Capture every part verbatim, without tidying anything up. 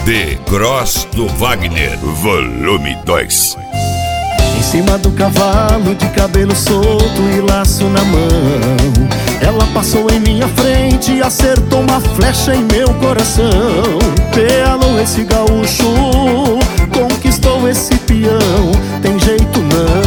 The Cross do Wagner, volume dois. Em cima do cavalo, de cabelo solto e laço na mão, ela passou em minha frente e acertou uma flecha em meu coração. Pealou esse gaúcho, conquistou esse peão, tem jeito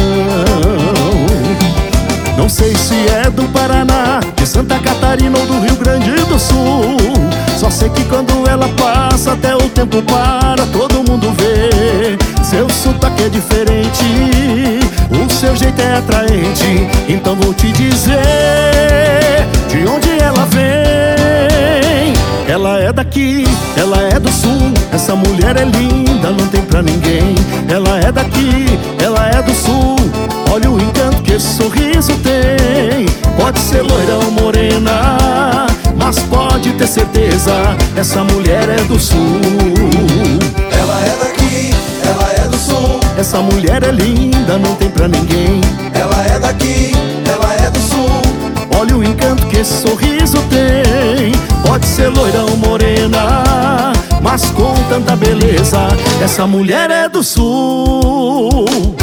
não. Não sei se é do Paraná, de Santa Catarina ou do Rio Grande do Sul. Só sei que quando ela passa, até o tempo para, todo mundo vê. Seu sotaque é diferente, o seu jeito é atraente. Então vou te dizer de onde ela vem. Ela é daqui, ela é do sul. Essa mulher é linda, não tem pra ninguém. Ela é daqui, ela é do sul. Olha o encanto que esse sorriso tem. Pode ser loira ou morena, mas pode ter certeza, essa mulher é do sul. Ela é daqui, ela é do sul. Essa mulher é linda, não tem pra ninguém. Ela é daqui, ela é do sul. Olha o encanto que esse sorriso tem. Pode ser loira ou morena, mas com tanta beleza, essa mulher é do sul.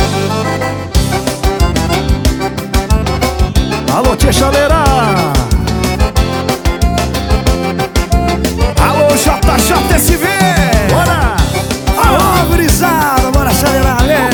Alô, tia Chaleira! Alô, J J S V! Bora! Alô, gurizada, bora acelerar, né?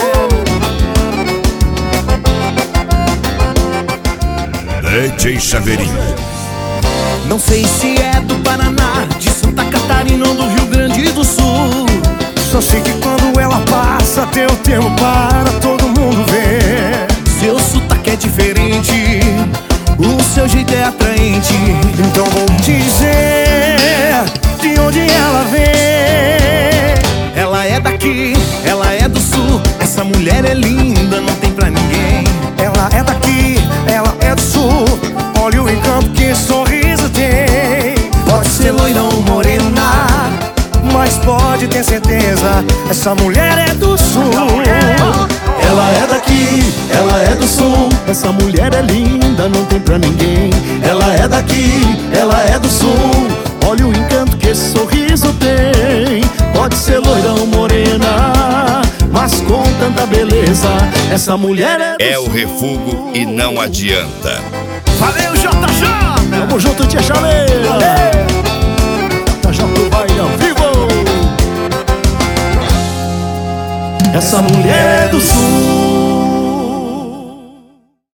D J Chaveirinho. Não sei se é do Paraná, de Santa Catarina ou do Rio Grande do Sul. Só sei que quando ela passa, teu tempo para, todo mundo vê. Seu sotaque é diferente, o seu jeito é atraente. Então vou dizer de onde ela vem. Ela é daqui, ela é do sul. Essa mulher é linda, não tem pra ninguém. Ela é daqui, ela é do sul. Olha o encanto que esse sorriso tem. Pode ser loira ou morena, mas pode ter certeza, essa mulher é do sul. Ela é daqui, ela é do sul. Essa mulher é linda, não tem pra ninguém. Ela é daqui, ela é do sul. Olha o encanto que esse sorriso tem. Pode ser loira ou morena, mas com tanta beleza, essa mulher é do É sul. o refúgio e não adianta. Valeu, J J! Tamo junto, tia Chaleira! J J vai ao vivo! Essa mulher é do sul.